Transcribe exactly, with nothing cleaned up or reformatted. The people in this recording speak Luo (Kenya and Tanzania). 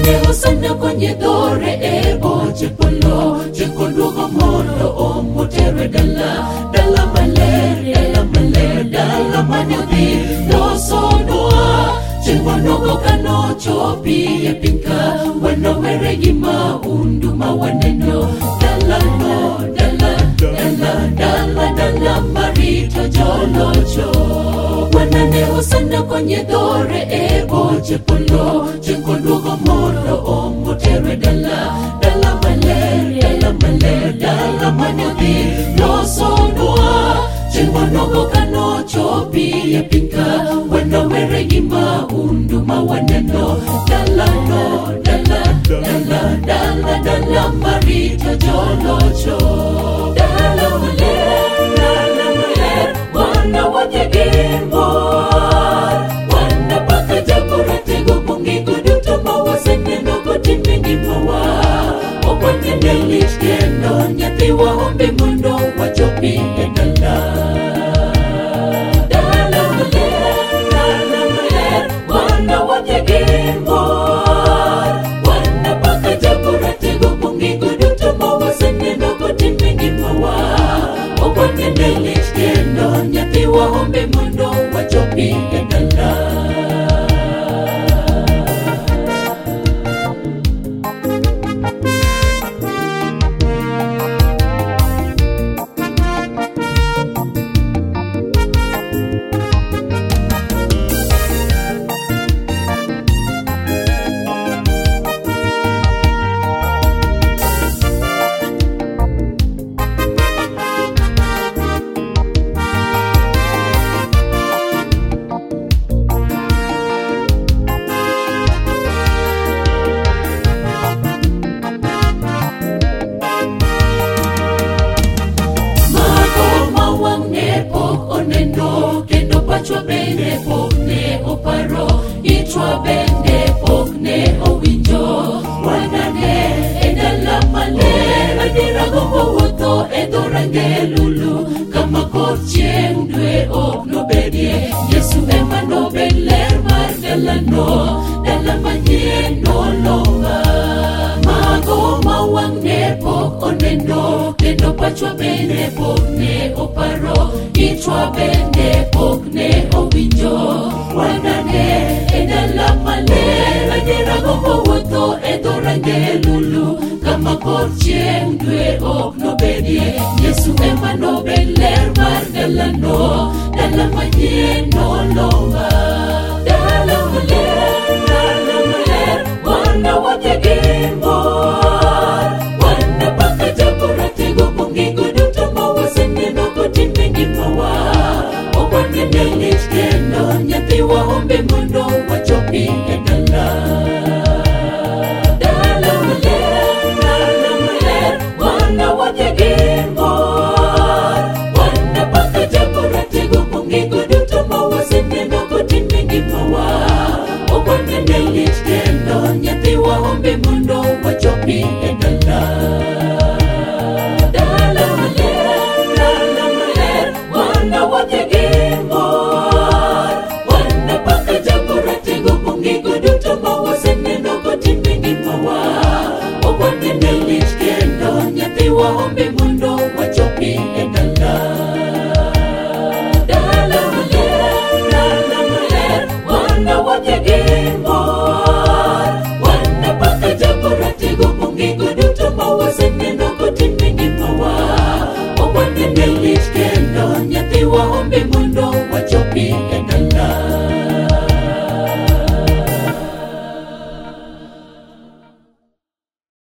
Wanane hosana kwenye dore ebo chepolo cheko dugo mondo o motere dala dala male dala male dala manodi no sonua cheko nogo kano chopi epinka wano were gima unduma waneno dala no dala dala dala dala marito jolocho. Wanane hosana kwenye dore ebo chepolo cheko dugo mondo o motere dala dala male dala male dala manodi no sonua cheko nogo kano chopi epinka wano were gima unduma waneno dala no dala dala dala dala marito jolocho. Dala male dala male wana wajagimbo wana paka jakura tego pungi kuduto mawa seneno kotimengi mawa okwanye nelich kendo nyati wa hombe mundo wachopi edala. Dala male dala male wana wajagimbo wana paka jakura tego pungi kuduto mawa seneno kotimengi mawa okwanye nelich kendo nyati wa hombe mundo wachopi edala. Chwa bende pokne oparo itwa bende pokne owinjo wanane edala male adira gombo wuotho edorange lulu kama koth chieng' dwe ok nobedie Yesu ema nobed ler mar dalano dala manyien nolonga mago mawang'ne pok oneno kendo pachwa bende pokne oparo itwa bende pokne owinjo wanane edala maler adira gombo wuotho edorange lulu kama koth chieng' dwe ok nobedie Yesu ema nobed ler mar dalano dala manyien nolonga. Dala maler dala maler wana wajagimbo wana paka jakura tego pungi kuduto mawa seneno kotimengi mawa okwanye nelich kendo nyati wa hombe mundo wachopi edala. Dala maler dala maler wana wajagimbo wana paka jakura tego pungi kuduto mawa seneno kotimengi mawa okwanye nelich kendo nyati wa hombe mundo wachopi edala. Dala maler dala maler wana wajagimbo wana paka jakura tego pungi kuduto mawa seneno kotimengi mawa okwanye nelich kendo nyati wa hombe mundo wachopi edala. Dala maler dala maler wana wajagimbo wana paka jakura tego pungi kuduto mawa seneno kotimengi mawa okwanye nelich kendo nyati wa hombe